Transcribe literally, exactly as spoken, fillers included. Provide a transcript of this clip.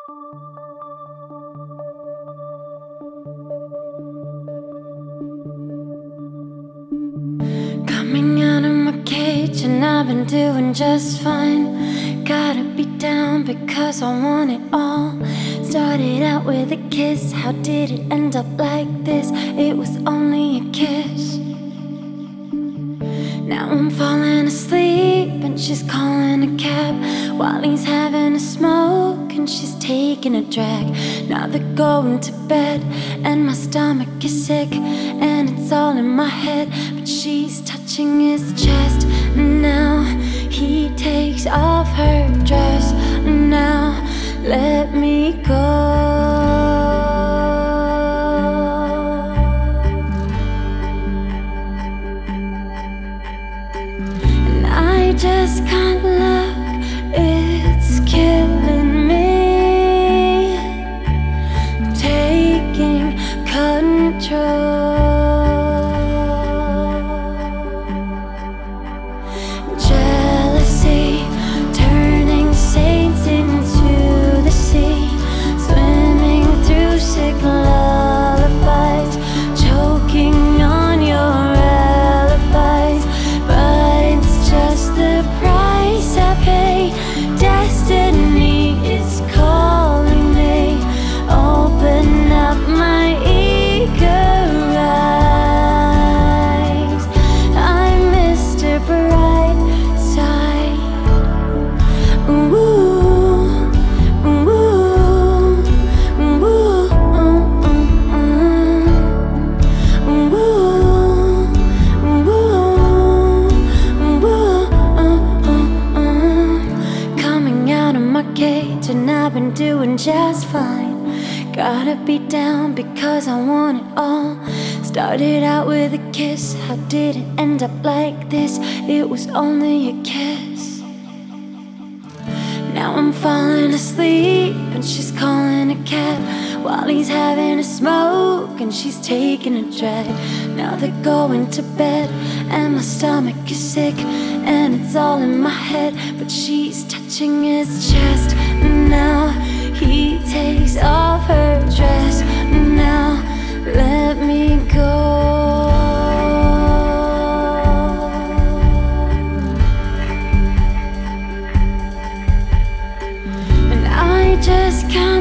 Coming out of my cage and I've been doing just fine. Gotta be down because I want it all. Started out with a kiss, how did it end up like this? It was only a kiss. Now I'm falling asleep and she's calling a cab while he's having a smoke and she's taking a drag. Now they're going to bed and my stomach is sick and it's all in my head, but she's touching his chest. Now he takes off her dress. Now let me go. I just can't look, it's killing me, taking control. Jealousy, turning saints into the sea, swimming through sick lullabies, choking on your alibis. But it's just the price I pay. Destiny is calling me. Open up my eager eyes. I'm Mister Brightside. Ooh, ooh, ooh, ooh, ooh, ooh. Coming out of my cage and I've been doing just fine. Gotta be down because I want it all. Started out with a kiss, how did it end up like this? It was only a kiss. Now I'm falling asleep and she's calling a cab while he's having a smoke and she's taking a drag. Now they're going to bed and my stomach is sick and it's all in my head, but she's touching his chest. Now he takes off her dress. Now let me go. And I just can't